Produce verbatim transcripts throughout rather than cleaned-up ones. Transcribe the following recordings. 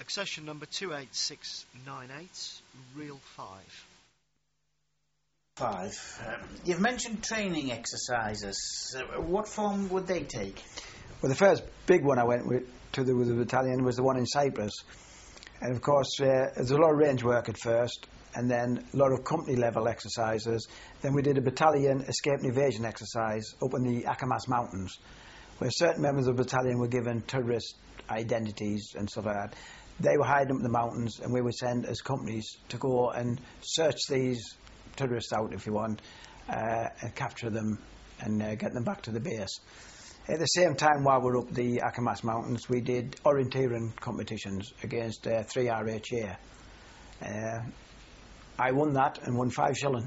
Accession number two eight six nine eight, reel five. Five. Um, you've mentioned training exercises. Uh, what form would they take? Well, the first big one I went with, to the, with the battalion was the one in Cyprus. And of course, uh, there's a lot of range work at first, and then a lot of company level exercises. Then we did a battalion escape and evasion exercise up in the Akamas Mountains, where certain members of the battalion were given terrorist identities and stuff like that. They were hiding up in the mountains, and we would send as companies to go and search these tourists out, if you want, uh, and capture them and uh, get them back to the base. At the same time, while we were up the Akamas Mountains, we did orienteering competitions against uh, three R H A. Uh, I won that and won five shilling.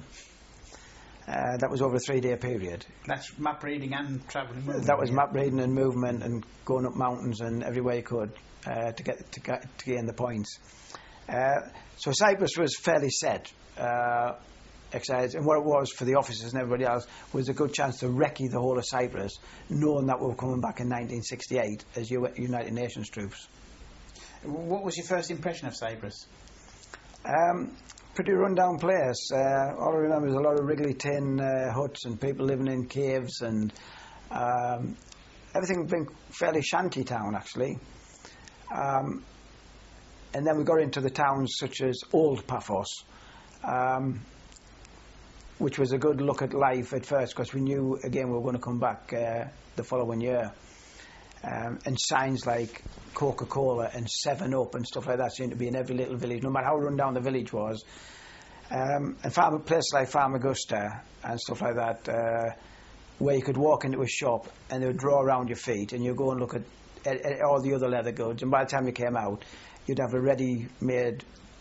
Uh, that was over a three-day period. That's map reading and travelling movement. That was yeah. map reading and movement and going up mountains and every way you could uh, to get to, get, to gain the points. Uh, so Cyprus was fairly set. Uh, exercise, and what it was for the officers and everybody else was a good chance to recce the whole of Cyprus, knowing that we were coming back in nineteen sixty-eight as U- United Nations troops. What was your first impression of Cyprus? Um, pretty run-down place. Uh, all I remember is a lot of wriggly tin uh, huts and people living in caves, and um, everything had been fairly shanty town, actually. Um, and then we got into the towns such as Old Paphos, um, which was a good look at life at first, because we knew, again, we were going to come back uh, the following year. Um, and signs like Coca-Cola and seven up and stuff like that seemed to be in every little village, no matter how run down the village was. Um, and farm, places like Famagusta and stuff like that, uh, where you could walk into a shop and they would draw around your feet, and you'd go and look at, at, at all the other leather goods, and by the time you came out, you'd have a ready-made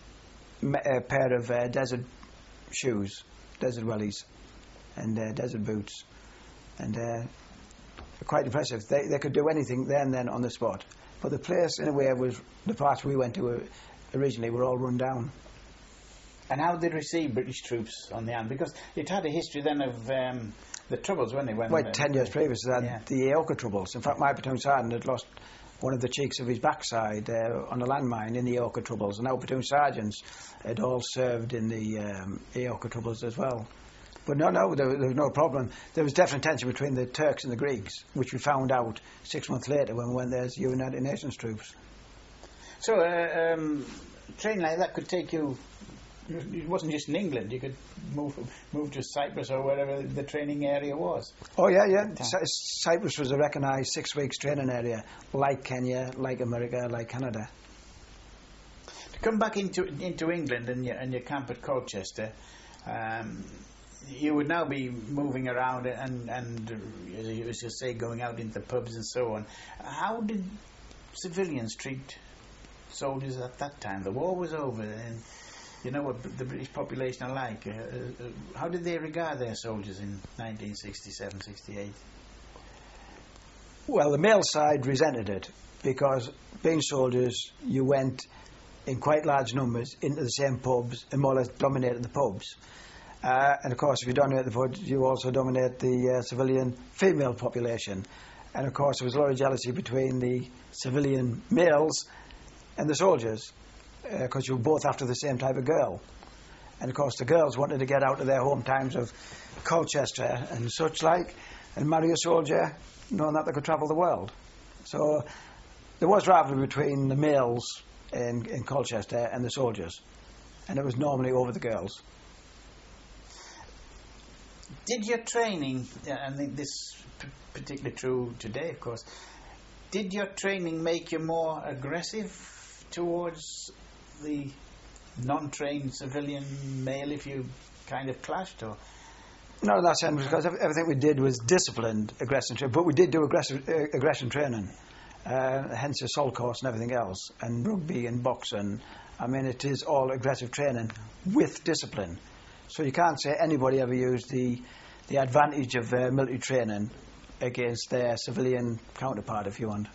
a pair of uh, desert shoes, desert wellies, and uh, desert boots, and uh, quite impressive. They they could do anything there and then on the spot. But the place, in a way, was the parts we went to uh, originally were all run down. And how did they receive British troops on the island? Because it had a history then of um, the Troubles, when they went. Well, ten years previous to that, yeah. the Aoka Troubles. In fact, my platoon sergeant had lost one of the cheeks of his backside uh, on a landmine in the Aoka Troubles, and our platoon sergeants had all served in the um, Aoka Troubles as well. But no, no, there, there was no problem. There was definite tension between the Turks and the Greeks, which we found out six months later when we went there as United Nations troops. So uh, um, training like that could take you. It wasn't just in England. You could move move to Cyprus or wherever the training area was. Oh yeah, yeah. Cy- Cyprus was a recognised six weeks training area, like Kenya, like America, like Canada. To come back into into England and your and your camp at Colchester, um, you would now be moving around and and uh, as you, as you say, going out into the pubs and so on. How did civilians treat soldiers at that time? The war was over, and you know what the British population are like. Uh, uh, how did they regard their soldiers in nineteen sixty-seven, sixty-eight? Well, the male side resented it, because being soldiers, you went in quite large numbers into the same pubs and more or less dominated the pubs. Uh, and of course, if you dominate the pubs, you also dominate the uh, civilian female population. And of course, there was a lot of jealousy between the civilian males and the soldiers, because uh, you were both after the same type of girl. And of course the girls wanted to get out of their home towns of Colchester and such like and marry a soldier, knowing that they could travel the world. So there was rivalry between the males in, in Colchester and the soldiers, and it was normally over the girls. Did your training, I think this is p- particularly true today of course, did your training make you more aggressive towards the non-trained civilian male if you kind of clashed? Or not in that sense, because everything we did was disciplined aggression training, but we did do aggressive uh, aggression training, uh, hence the assault course and everything else, and rugby and boxing. I mean, it is all aggressive training with discipline. So you can't say anybody ever used the the advantage of uh, military training against their civilian counterpart, if you want.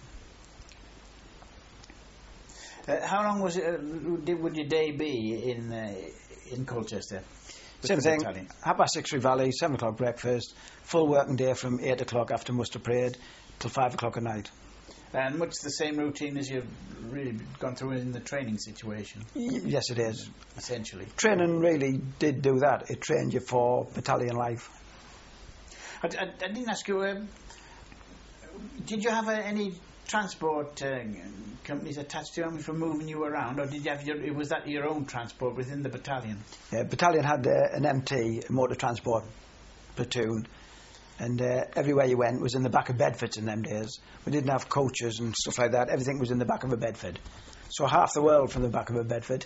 Uh, how long was it? Uh, did, would your day be in uh, in Colchester? Same thing. Half past six through Valley, seven o'clock breakfast, full working day from eight o'clock after muster parade till five o'clock at night. And much the same routine as you've really gone through in the training situation, Y- yes, it is. essentially. Training really did do that. It trained you for battalion life. I, I, I didn't ask you, um, did you have uh, any transport uh, companies attached to you for moving you around, or did you have your, was that your own transport within the battalion? Yeah, battalion had uh, an M T, a motor transport platoon, and uh, everywhere you went was in the back of Bedfords in them days. We didn't have coaches and stuff like that. Everything was in the back of a Bedford. So half the world from the back of a Bedford.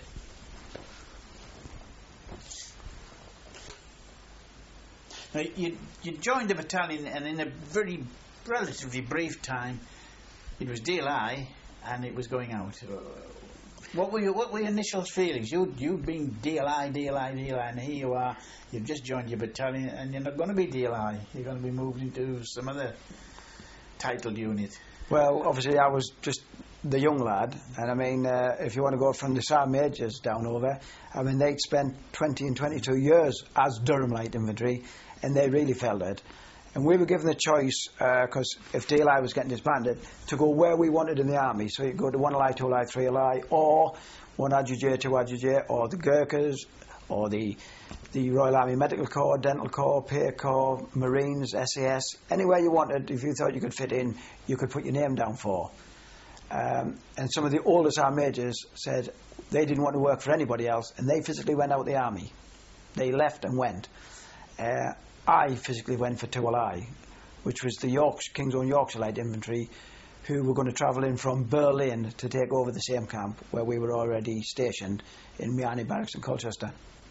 Now, you, you joined the battalion, and in a very relatively brief time, it was D L I, and it was going out. Uh, What were your what were your initial feelings? You you've been D L I, D L I, D L I, and here you are. You've just joined your battalion, and you're not going to be D L I. You're going to be moved into some other titled unit. Well, obviously I was just the young lad, and I mean, uh, if you want to go from the Sergeant Majors down over, I mean, they'd spent twenty and twenty-two years as Durham Light Infantry, and they really felt it. And we were given the choice, because uh, if D L I was getting disbanded, to go where we wanted in the army. So you could go to one L I, two L I, three L I, or one A J J, two A J J, or the Gurkhas, or the the Royal Army Medical Corps, Dental Corps, Peer Corps, Marines, S A S. Anywhere you wanted, if you thought you could fit in, you could put your name down for. Um, and some of the oldest army majors said they didn't want to work for anybody else, and they physically went out of the army. They left and went. Uh, I physically went for two L I, which was the Yorkshire, King's Own Yorkshire Light Infantry, who were going to travel in from Berlin to take over the same camp where we were already stationed in Miani Barracks in Colchester.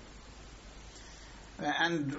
Uh, and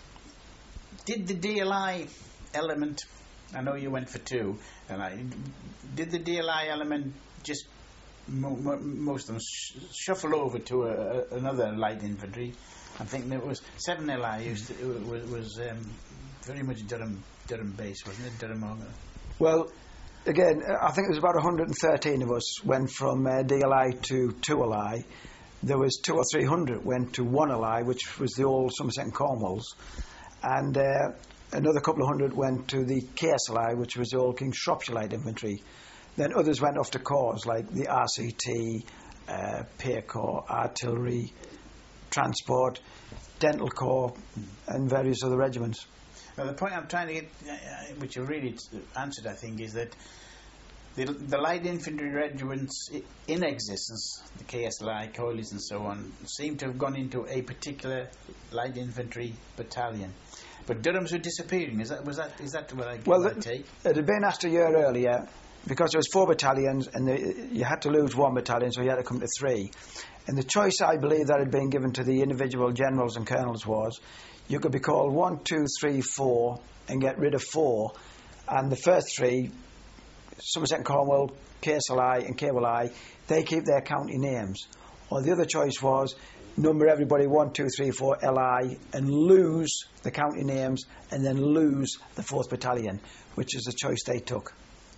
did the D L I element, I know you went for two, and I, did the D L I element just mo- mo- most of them sh- shuffle over to a, a, another light infantry? I'm thinking it was seven L I used to, it was, was um, very much Durham Durham base, wasn't it? Durham. uh, Well, again, I think it was about one hundred thirteen of us went from uh, D L I to two L I. There was two or three hundred went to one L I, which was the old Somerset and Cornwalls, and uh, another couple of hundred went to the K S L I, which was the old King's Shropshire Light Infantry. Then others went off to corps like the R C T, uh, Peer Corps, Artillery, Transport, Dental Corps, and various other regiments. Now, the point I'm trying to get, uh, which you really answered, I think, is that the, the light infantry regiments i- in existence, the K S L I, Coilies, and so on, seem to have gone into a particular light infantry battalion. But Durham's were disappearing. Is that was that is that what I, Well, what I the- take? It had been asked a year earlier because there was four battalions and the, you had to lose one battalion, so you had to come to three. And the choice, I believe, that had been given to the individual generals and colonels was you could be called one, two, three, four and get rid of four. And the first three, Somerset and Cornwall, K S L I and K W L I, they keep their county names. Or the other choice was number everybody one, two, three, four, L I and lose the county names and then lose the fourth battalion, which is the choice they took.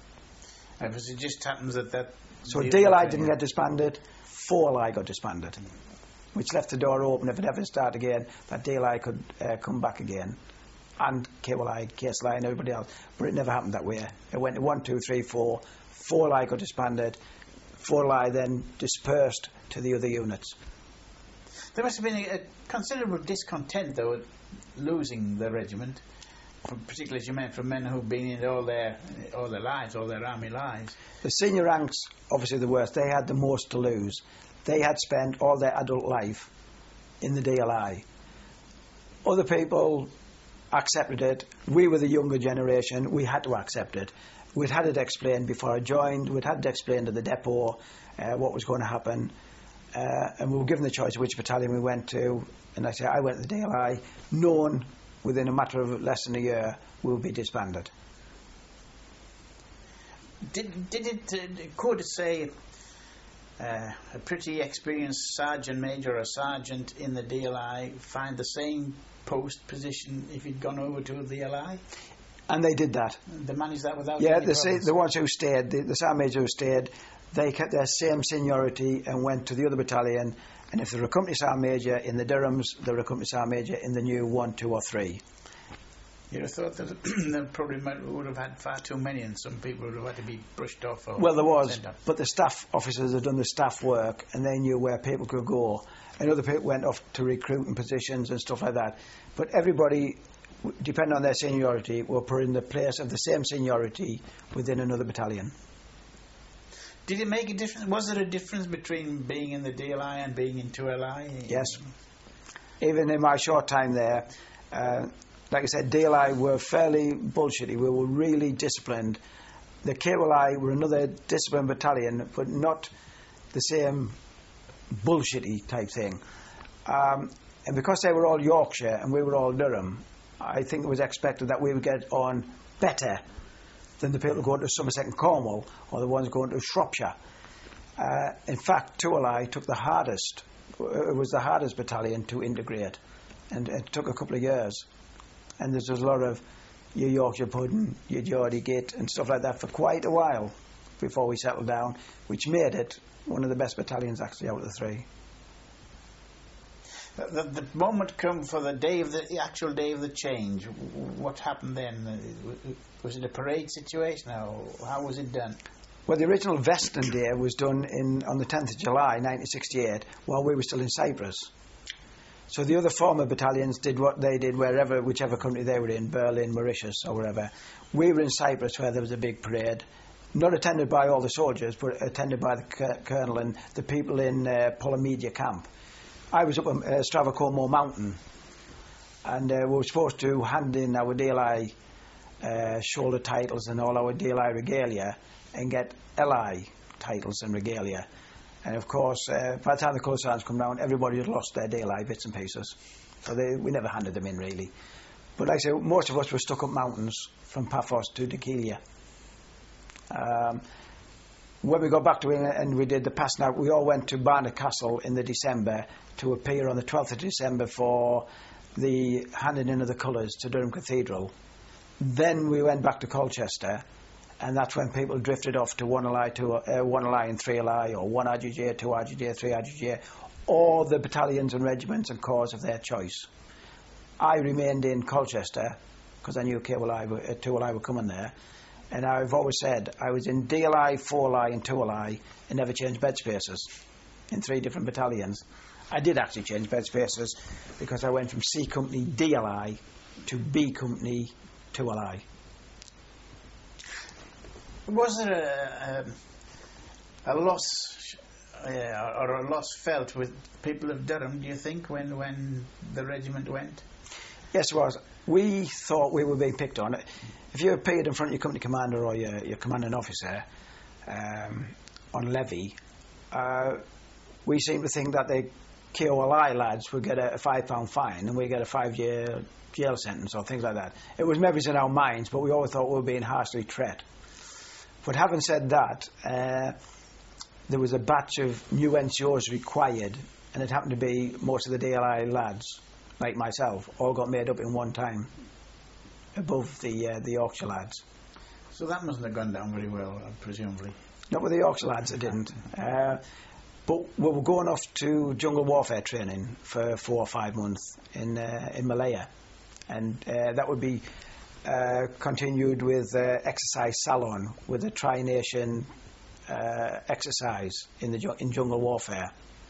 Uh, because it just happens that that... So the D L I other- didn't get disbanded, four L I got disbanded, which left the door open. If it ever started again, that D L I could uh, come back again, and K W L I, K S L I and everybody else. But it never happened that way. It went to one, two, three, four, four L I got disbanded, four L I then dispersed to the other units. There must have been a, a considerable discontent, though, at losing the regiment, from, particularly as you meant, from men who've been in it all their all their lives, all their army lives. The senior ranks, obviously the worst, they had the most to lose. They had spent all their adult life in the D L I. Other people accepted it. We were the younger generation. We had to accept it. We'd had it explained before I joined. We'd had it explained to the depot uh, what was going to happen. Uh, and we were given the choice of which battalion we went to. And I said, I went to the D L I, knowing within a matter of less than a year we would be disbanded. Did did it uh, could it say uh, a pretty experienced sergeant major or sergeant in the D L I find the same post position if he'd gone over to the L I? And they did that. They managed that without Yeah, any the, problems? the ones who stayed, the, the sergeant major who stayed, they kept their same seniority and went to the other battalion. And if they were a company sergeant major in the Durhams, they were a company sergeant major in the new one, two, or three. You'd have thought that they probably might, would have had far too many, and some people would have had to be brushed off. Or well, there was, sent off. but the staff officers had done the staff work, and they knew where people could go, and other people went off to recruiting positions and stuff like that. But everybody, depending on their seniority, were put in the place of the same seniority within another battalion. Did it make a difference? Was there a difference between being in the D L I and being in two L I? Yes. Even in my short time there, uh, like I said, D L I were fairly bullshitty. We were really disciplined. The K L I were another disciplined battalion, but not the same bullshitty type thing. Um, and because they were all Yorkshire and we were all Durham, I think it was expected that we would get on better than the people going to Somerset and Cornwall or the ones going to Shropshire. Uh, in fact, two L I took the hardest. It was the hardest battalion to integrate, and it took a couple of years. And there's a lot of your Yorkshire pudding, your Geordie git and stuff like that for quite a while before we settled down, which made it one of the best battalions actually out of the three. The, the moment come for the day of the, the actual day of the change. What happened then? Was it a parade situation, or how was it done? Well, the original Veston Day was done in on the tenth of July nineteen sixty-eight while we were still in Cyprus. So the other former battalions did what they did wherever, whichever country they were in, Berlin, Mauritius or wherever. We were in Cyprus where there was a big parade, not attended by all the soldiers, but attended by the colonel and the people in uh, Polomedia camp. I was up on uh, Stravocormo mountain, and uh, we were supposed to hand in our D L I uh, shoulder titles and all our D L I regalia and get L I titles and regalia. And of course, uh, by the time the colour sergeants come round, everybody had lost their D L I bits and pieces. So they, we never handed them in, really. But like I say, most of us were stuck up mountains from Paphos to Dekilia. Um, when we got back to England and we did the passing out, we all went to Barnard Castle in the December to appear on the twelfth of December for the handing in of the colours to Durham Cathedral. Then we went back to Colchester, and that's when people drifted off to one L I, two, uh, one L I and three L I, or one R G J, two R G J, three R G J, or the battalions and regiments and corps of their choice. I remained in Colchester because I knew K L I, uh, two L I were coming there, and I've always said I was in D L I, four L I and two L I and never changed bed spaces in three different battalions. I did actually change bed spaces because I went from C Company D L I to B Company two L I. Was there a, a, a loss uh, or a loss felt with people of Durham, do you think, when, when the regiment went? Yes, it was. We thought we were being picked on. If you appeared in front of your company commander or your, your commanding officer um, on levy, uh, we seemed to think that the K O L I lads would get a, a five pound fine and we get a five-year jail sentence or things like that. It was maybe in our minds, but we always thought we were being harshly treated. But having said that, uh, there was a batch of new N C Os required, and it happened to be most of the D L I lads, like myself, all got made up in one time, above the uh, the Yorkshire lads. So that mustn't have gone down very well, presumably. Not with the Yorkshire lads, it didn't. Uh, but we were going off to jungle warfare training for four or five months in uh, in Malaya, and uh, that would be Uh, continued with uh, exercise salon with a tri-nation uh, exercise in the ju- in jungle warfare,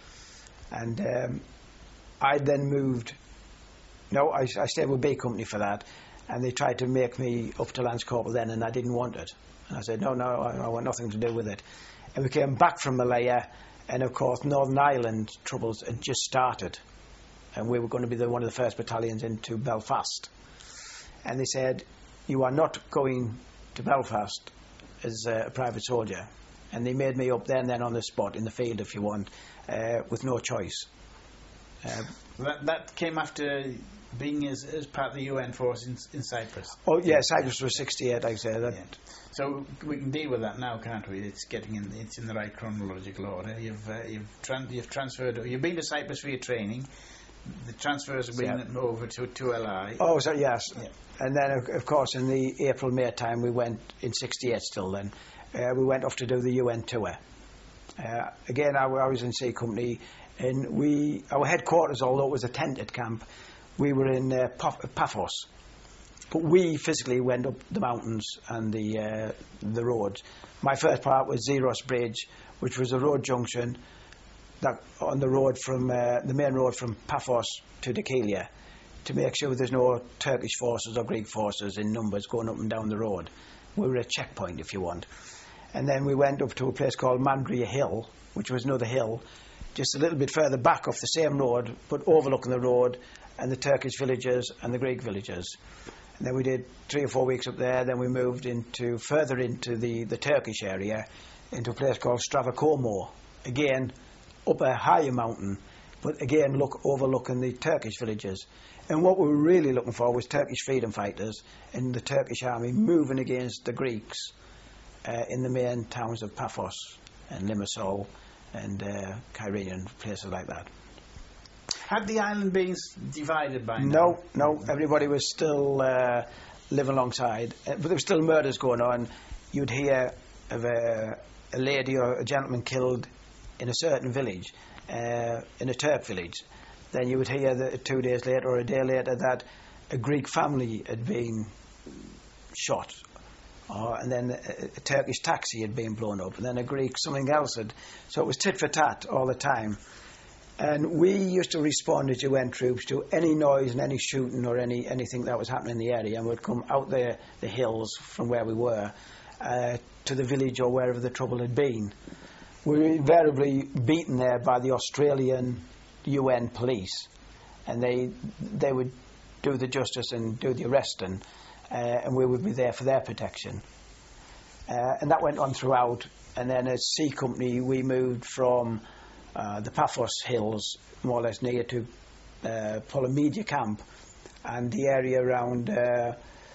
and um, I then moved. No, I, I stayed with B Company for that, and they tried to make me up to Lance Corporal then, and I didn't want it, and I said no, no, I, I want nothing to do with it. And we came back from Malaya, and of course Northern Ireland troubles had just started, and we were going to be the, one of the first battalions into Belfast. And they said, you are not going to Belfast as a private soldier. And they made me up there and then on the spot, in the field if you want, uh, with no choice. Uh, that, that came after being as, as part of the U N force in, in Cyprus. Oh, yeah, Cyprus was sixty-eight, like I say. That. Yeah. So we can deal with that now, can't we? It's getting in, it's in the right chronological order. You've, uh, you've, tran- you've transferred, you've been to Cyprus for your training. The transfers have been yeah. over to two L I. Oh, so yes. Yeah. And then, of, of course, in the April, May time, we went, in sixty-eight still then, uh, we went off to do the U N tour. Uh, again, I, I was in C Company, and we, our headquarters, although it was a tented camp, we were in uh, Paphos. but we physically went up the mountains and the uh, the roads. My first part was Zeros Bridge, which was a road junction that on the road from uh, the main road from Paphos to Dekelia, to make sure there's no Turkish forces or Greek forces in numbers going up and down the road. We were a checkpoint, if you want. And then we went up to a place called Mandria Hill, which was another hill, just a little bit further back off the same road, but overlooking the road and the Turkish villages and the Greek villages. And then we did three or four weeks up there. Then we moved into further into the, the Turkish area, into a place called Stravakomo. Again, up a higher mountain, but again look overlooking the Turkish villages. And what we were really looking for was Turkish freedom fighters and the Turkish army moving against the Greeks uh, in the main towns of Paphos and Limassol and uh, Kyrene and places like that. Had the island been divided by now? No, no, everybody was still uh, living alongside, uh, but there were still murders going on. You'd hear of a, a lady or a gentleman killed in a certain village, uh, in a Turk village. Then you would hear that two days later or a day later that a Greek family had been shot, or, and then a, a Turkish taxi had been blown up, and then a Greek something else had. So it was tit for tat all the time. And we used to respond as U N troops to any noise and any shooting or any anything that was happening in the area, and we'd come out the, the hills from where we were uh, to the village or wherever the trouble had been. We were invariably beaten there by the Australian U N police, and they they would do the justice and do the arresting, uh, and we would be there for their protection. Uh, and that went on throughout. And then as C Company, we moved from uh, the Paphos Hills, more or less near to uh, Polymedia Camp, and the area around uh,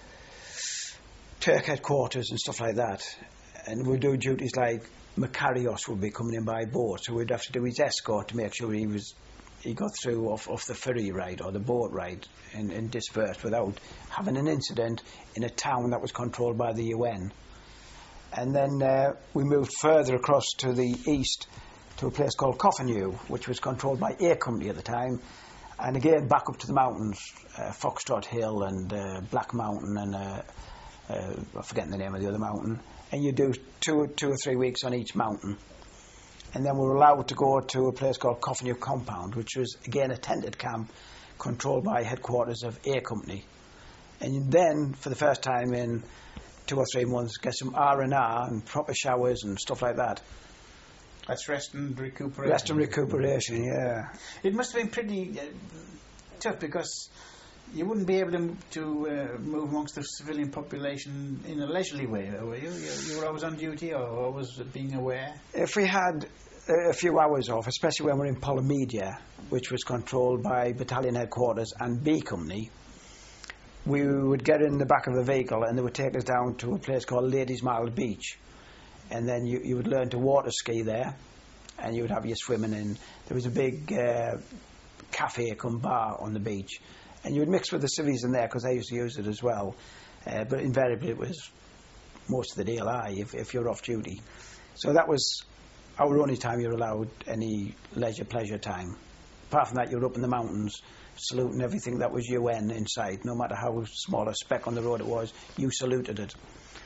Turk headquarters and stuff like that. And we'd do duties like Makarios would be coming in by boat, so we'd have to do his escort to make sure he was he got through off, off the ferry ride or the boat ride and, and dispersed without having an incident in a town that was controlled by the U N. And then uh, we moved further across to the east to a place called Coffenhew, which was controlled by A Company at the time, and again back up to the mountains, uh, Foxtrot Hill and uh, Black Mountain and uh, uh, I'm forgetting the name of the other mountain. And you do two, two or three weeks on each mountain. And then we were allowed to go to a place called Coffenhew Compound, which was, again, a tented camp controlled by headquarters of A Company. And then, for the first time in two or three months, get some R and R and proper showers and stuff like that. That's rest and recuperation. Rest and recuperation, yeah. It must have been pretty uh, tough, because you wouldn't be able to, to uh, move amongst the civilian population in a leisurely way, were you? You, you were always on duty or always being aware? If we had a few hours off, especially when we were in Polymedia, which was controlled by battalion headquarters and B Company, we would get in the back of a vehicle and they would take us down to a place called Ladies Mile Beach. And then you, you would learn to water ski there, and you would have your swimming in. There was a big uh, cafe cum bar on the beach. And you would mix with the civvies in there because they used to use it as well. Uh, but invariably it was most of the D L I if, if you're off duty. So that was our only time you were allowed any leisure, pleasure time. Apart from that, you were up in the mountains saluting everything that was U N inside. No matter how small a speck on the road it was, you saluted it.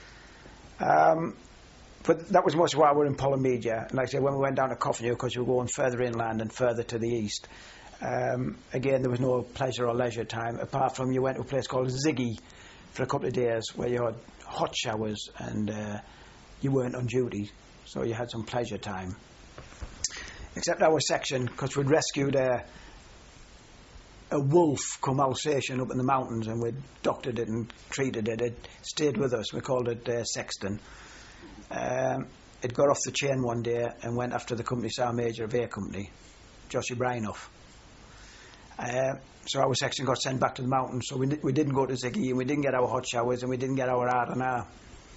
Um, but that was most of why we were in Polymedia. And like I said, when we went down to Coffenhew, because we were going further inland and further to the east, Um, again, there was no pleasure or leisure time, apart from you went to a place called Ziggy for a couple of days where you had hot showers and uh, you weren't on duty, so you had some pleasure time. Except our section, because we'd rescued a, a wolf come Alsatian up in the mountains, and we'd doctored it and treated it. It stayed with us. We called it uh, Sexton. Um, it got off the chain one day and went after the company sergeant major of A Company, Joshua Brinoff. Uh, so our section got sent back to the mountains, so we, we didn't go to Ziggy, and we didn't get our hot showers, and we didn't get our R and R.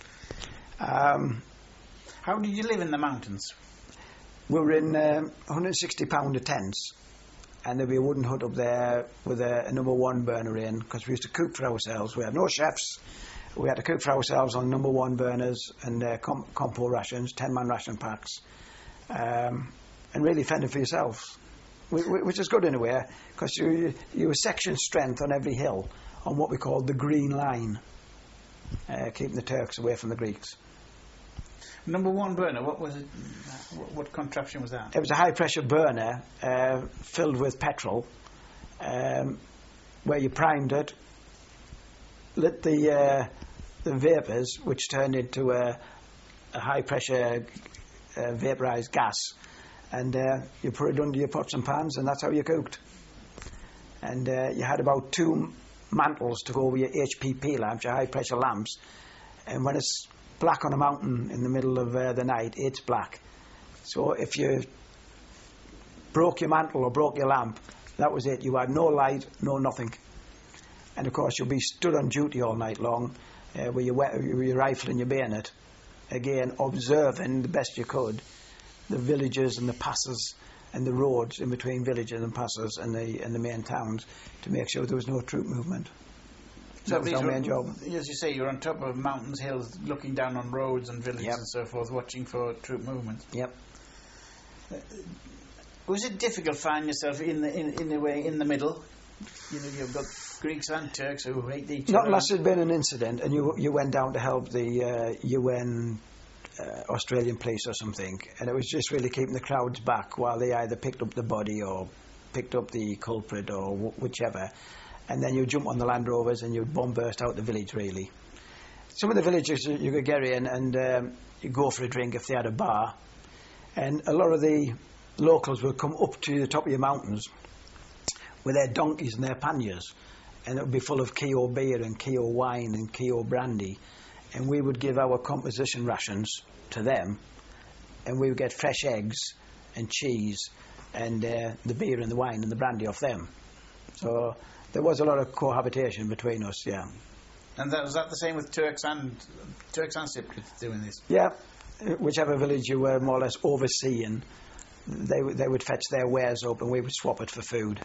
Um, How did you live in the mountains? we were in um, one hundred sixty pounder tents, and there'd be a wooden hut up there with a, a number one burner in, because we used to cook for ourselves. We had no chefs. We had to cook for ourselves on number one burners and uh, com- compo rations, ten-man ration packs, um, and really fending for yourselves. Which is good in a way, because you, you were section strength on every hill on what we called the Green Line, uh, keeping the Turks away from the Greeks. Number one burner, what was it? What, what contraption was that? It was a high-pressure burner uh, filled with petrol, um, where you primed it, lit the uh, the vapours, which turned into a, a high-pressure uh, vaporised gas, and uh, you put it under your pots and pans, and that's how you cooked. And uh, you had about two mantles to go with your H P P lamps, your high-pressure lamps, and when it's black on a mountain in the middle of uh, the night, it's black. So if you broke your mantle or broke your lamp, that was it. You had no light, no nothing. And of course you'll be stood on duty all night long uh, with, your, with your rifle and your bayonet, again observing the best you could the villages and the passes and the roads in between villages and passes and the, and the main towns to make sure there was no troop movement. So that was our main job. As you say, you're on top of mountains, hills, looking down on roads and villages Yep. and so forth, watching for troop movement. Yep. Uh, was it difficult finding yourself in the in, in a way in the middle? You know, you've got Greeks and Turks who hate each Not other. unless there'd been an incident and you you went down to help the uh, U N uh, Australian police or something, and it was just really keeping the crowds back while they either picked up the body or picked up the culprit or w- whichever. And then you jump on the Land Rovers and you'd bomb burst out the village, really. Some of the villages you could get in and um, you go for a drink if they had a bar. And a lot of the locals would come up to the top of your mountains with their donkeys and their panniers. And it would be full of Keo beer and Keo wine and Keo brandy. And we would give our composition rations to them. And we would get fresh eggs and cheese and uh, the beer and the wine and the brandy off them. So there was a lot of cohabitation between us, yeah. And that, was that the same with Turks and Turks and Cypriots doing this? Yeah, whichever village you were more or less overseeing, they w- they would fetch their wares up and we would swap it for food.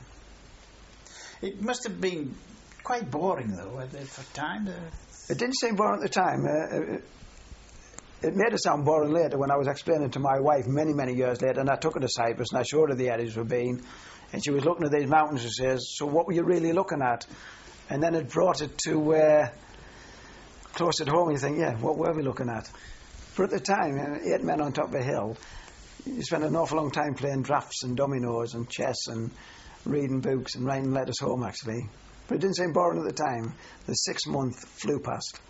It must have been quite boring, though, at the for time. Uh, It didn't seem boring at the time. Uh, it, it made it sound boring later when I was explaining to my wife many, many years later, and I took her to Cyprus and I showed her the areas we've been, and she was looking at these mountains and says, so what were you really looking at? And then it brought it to uh, close at home and you think, yeah, what were we looking at? But at the time, uh, eight men on top of a hill, you spent an awful long time playing drafts and dominoes and chess and reading books and writing letters home, actually. But it didn't seem boring at the time. The six month flew past.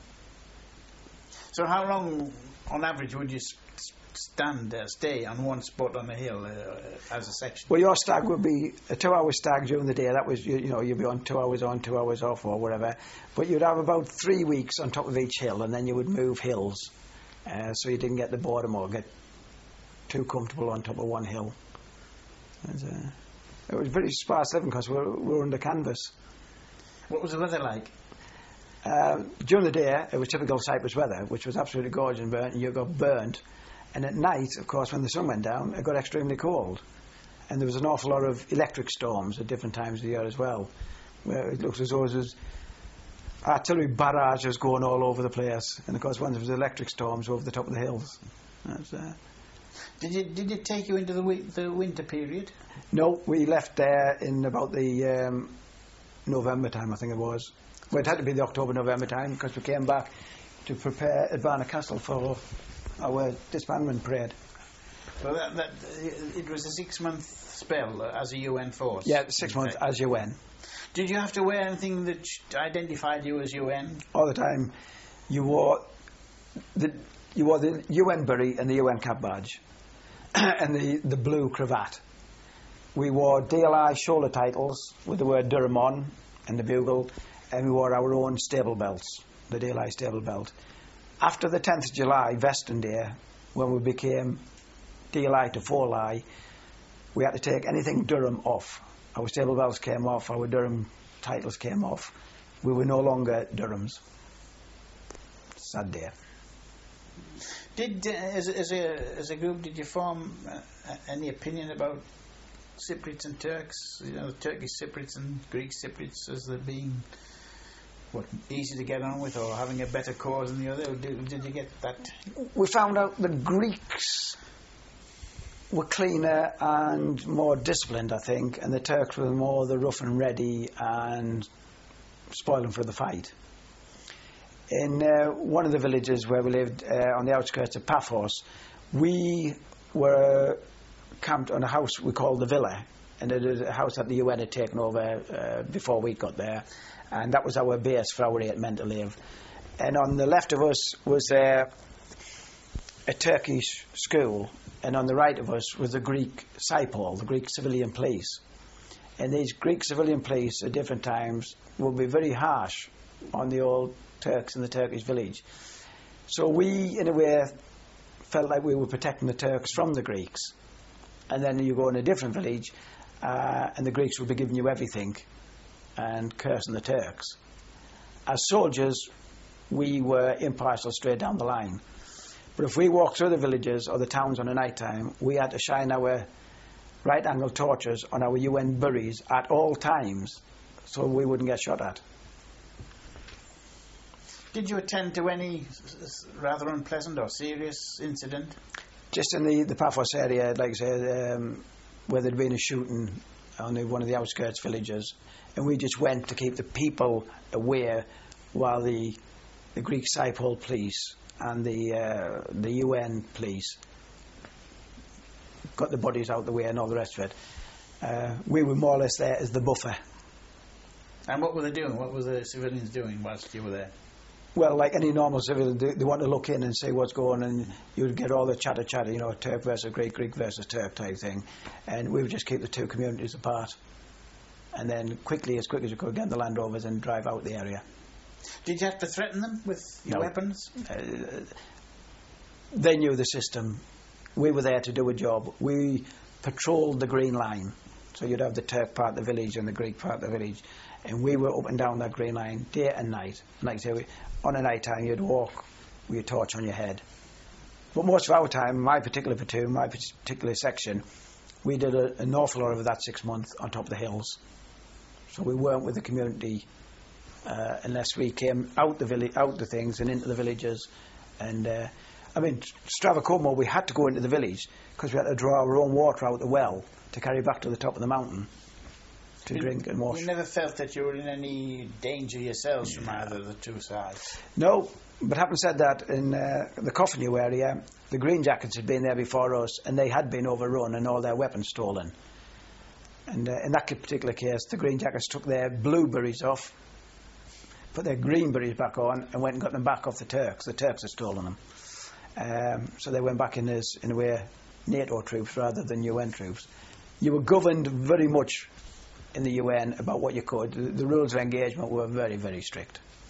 so how long, on average, would you s- stand, uh, stay on one spot on the hill uh, as a section? Well, your stag would be a two-hour stag during the day. That was, you, you know, you'd be on two hours on, two hours off, or whatever. But you'd have about three weeks on top of each hill, and then you would move hills, uh, so you didn't get the boredom or get too comfortable on top of one hill. And, uh, it was pretty sparse living because we were, we were under canvas. What was the weather like? Uh, during the day, it was typical Cyprus weather, which was absolutely gorgeous and burnt, and you got burnt. And at night, of course, when the sun went down, it got extremely cold. And there was an awful lot of electric storms at different times of the year as well, where it looked as though there was artillery barrages going all over the place. And of course, when there was electric storms over the top of the hills. That's, uh, Did you did it take you into the wi- the winter period? no, we left there in about the um, November time, I think it was. Well, it had to be the October-November time because we came back to prepare at Varna Castle for our disbandment parade. So that, that it was a six-month spell as a U N force. Yeah, six in months fact. as U N. Did you have to wear anything that sh- identified you as U N? All the time. You wore the you wore the U N beret and the U N cap badge and the, the blue cravat. We wore D L I shoulder titles with the word Durham on and the bugle, and we wore our own stable belts, the D L I stable belt. After the tenth of July, Veston Day, when we became D L I to four lie, we had to take anything Durham off. Our stable belts came off, our Durham titles came off. We were no longer Durhams. Sad day. Did uh, as, a- as a as a group, did you form uh, any opinion about Cypriots and Turks? You know, Turkish Cypriots and Greek Cypriots as they're being what easy to get on with, or having a better cause than the other? Or did, did you get that? We found out the Greeks were cleaner and more disciplined, I think, and the Turks were more the rough and ready and spoil them for the fight. In uh, one of the villages where we lived uh, on the outskirts of Paphos, we were camped on a house we called the Villa, and it was a house that the U N had taken over uh, before we got there, and that was our base for our eight men to live. And on the left of us was uh, a Turkish school, and on the right of us was the Greek Saipol, the Greek civilian police. And these Greek civilian police at different times would be very harsh on the old Turks in the Turkish village. So we, in a way, felt like we were protecting the Turks from the Greeks. And then you go in a different village, uh, and the Greeks would be giving you everything and cursing the Turks. As soldiers, we were impartial straight down the line. But if we walked through the villages or the towns on a night time, we had to shine our right-angle torches on our U N buries at all times so we wouldn't get shot at. Did you attend to any s- rather unpleasant or serious incident? Just in the, the Paphos area, like I said, um, where there'd been a shooting on the, one of the outskirts villages, and we just went to keep the people aware while the the Greek Saipol police and the uh, the U N police got the bodies out the way and all the rest of it. Uh, we were more or less there as the buffer. And what were they doing? What were the civilians doing whilst you were there? Well, like any normal civilian, they, they want to look in and see what's going on, and you'd get all the chatter chatter, you know, Turk versus Greek, Greek versus Turk type thing. And we would just keep the two communities apart. And then quickly, as quick as you could, get the Land Rovers and drive out the area. Did you have to threaten them with your No. weapons? Uh, they knew the system. We were there to do a job. We patrolled the Green Line. So you'd have the Turk part of the village and the Greek part of the village. And we were up and down that Green Line day and night. And like I say, we, on a night time, you'd walk with your torch on your head. But most of our time, my particular platoon, my particular section, we did a, an awful lot of that six months on top of the hills. So we weren't with the community uh, unless we came out the village, out the things and into the villages. And uh, I mean, Stravacomo, we had to go into the village because we had to draw our own water out the well to carry back to the top of the mountain to you, drink and wash. You never felt that you were in any danger yourselves from either of the two sides? No, but having said that, in uh, the Coffinu area, the Green Jackets had been there before us, and they had been overrun and all their weapons stolen. And uh, in that particular case, the Green Jackets took their blue berets off, put their green berets back on, and went and got them back off the Turks. The Turks had stolen them. Um, so they went back in as, in a way, NATO troops rather than U N troops. You were governed very much in the U N about what you could. The, the rules of engagement were very, very strict.